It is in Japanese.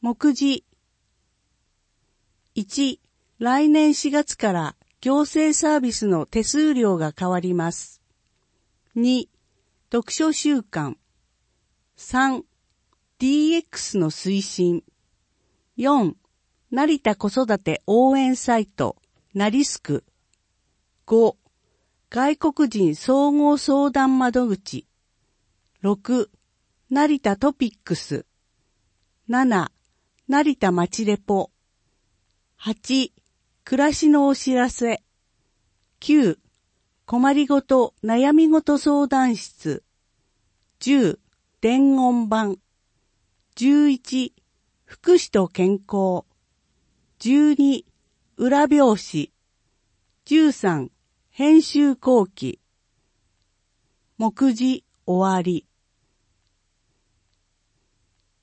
目次。1、来年4月から行政サービスの手数料が変わります。2、読書習慣。3、DX の推進。4、成田子育て応援サイト、ナリスク。5、外国人総合相談窓口。6、成田トピックス。7、成田町レポ。8、暮らしのお知らせ。9、困りごと悩みごと相談室。10、伝言板。11、福祉と健康。12、裏表紙。13、編集後期。目次終わり。